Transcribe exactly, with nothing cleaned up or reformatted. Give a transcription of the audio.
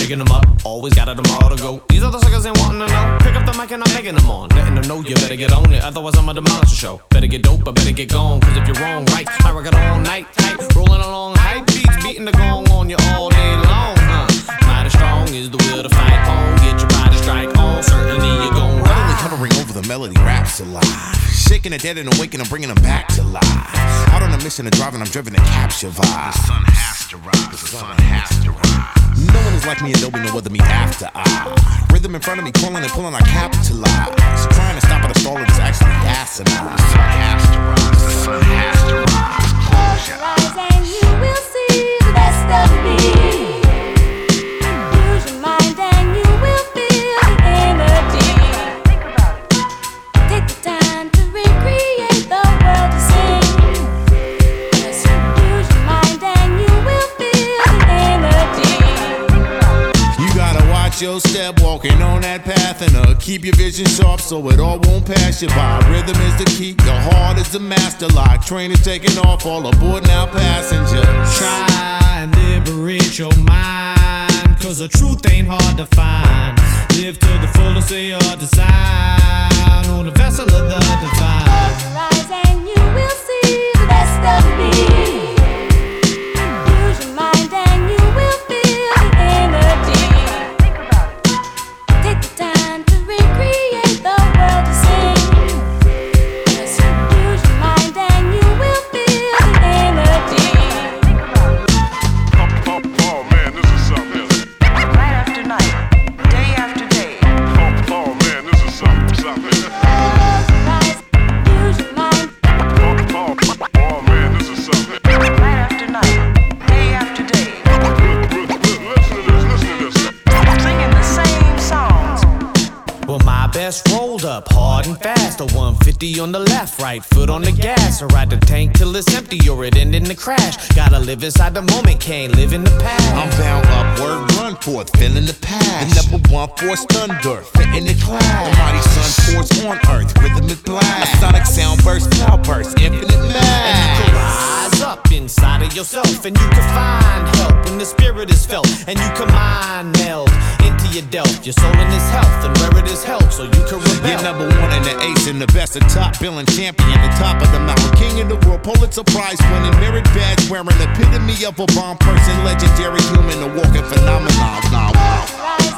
shaking them up. Always got it tomorrow to go. These other suckers ain't wanting to know. Pick up the mic and I'm making them on. Letting them know you better get on it. Otherwise I'ma demolish the show. Better get dope, I better get gone. Cause if you're wrong, right, I rock it all night, tight. Rolling along hype beats, beating the gong on you all day long, huh? Mighty strong is the will to fight on. Get your body strike on. Certainly you're gon' ride. Utterly hovering over the melody, raps alive. Shaking the dead and awakening, I'm bringing them back to life. Out on a mission of driving, I'm driven to capture vibe. The sun has to rise, the sun has to rise. No one is like me and there'll be no other me after I. Rhythm in front of me, calling and pulling, I capitalize. Trying to stop at a stall, it's actually asinine. The sun has to rise, the sun has to rise. Close your eyes and you will see the best of me. Use your mind and you will feel the energy. Take the time to recreate the world to sing. Just use your mind and you will feel the energy. You gotta watch your step walking on that path and uh, keep your vision sharp so it all won't pass you by. Rhythm is the key, the heart is the master lock. Train is taking off, all aboard now passengers. Try and liberate your mind, cause the truth ain't hard to find. Live to the fullest of your design on a vessel of the divine. Close your eyes and you will see the best of me. Use your mind and you will feel the energy. Take the time to recreate the world to sing. Just use your mind and you will feel the energy. Oh, oh, oh man, this is something. Night after night, day after day. Oh, oh man, this is something, something. Close your eyes, use your mind. Oh, oh, oh man, this is something. Night after night, day after day. Listen to this, listen to this. Singing the same songs. Well, my best rolled up hard and fast. A one fifty on the left, right foot on the gas. I ride the tank till it's empty or it end in the crash. Gotta live inside the moment, can't live in the past. I'm bound upward, run forth, feeling the past. The number one force thunder, fitting the class. The mighty sun pours on earth, rhythmic blast. A sonic sound burst, cloud burst, infinite mass. And you can rise up inside of yourself, and you can find help when the spirit is felt. And you can mind meld into your delf. Your soul in its health, and where it is held, so you can rebel. You're number one and the ace and the best of top billing champion, the top of the mountain, king of the world, Pulitzer Prize winning, merit badge wearing, epitome of a bomb person, legendary human, a walking phenomenon. Nah, wow.